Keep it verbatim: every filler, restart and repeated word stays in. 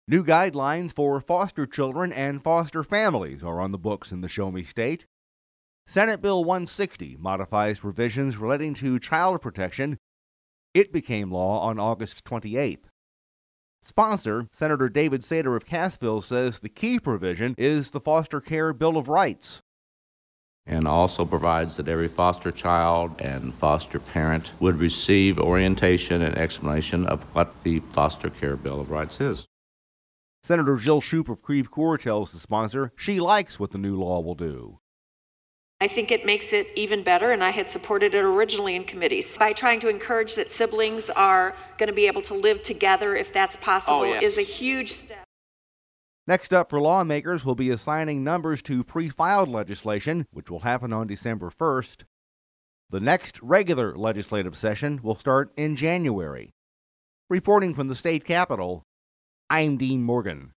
New guidelines for foster children and foster families are on the books in the Show Me State. Senate Bill one sixty modifies provisions relating to child protection. It became law on August twenty-eighth. Sponsor, Senator David Sater of Cassville, says the key provision is the Foster Care Bill of Rights, and also provides that every foster child and foster parent would receive orientation and explanation of what the Foster Care Bill of Rights is. Senator Jill Shoup of Creve Coeur tells the sponsor she likes what the new law will do. I think it makes it even better, and I had supported it originally in committees. By trying to encourage that siblings are going to be able to live together if that's possible, oh, yeah. is a huge step. Next up for lawmakers will be assigning numbers to pre-filed legislation, which will happen on December first. The next regular legislative session will start in January. Reporting from the state capitol, I'm Dean Morgan.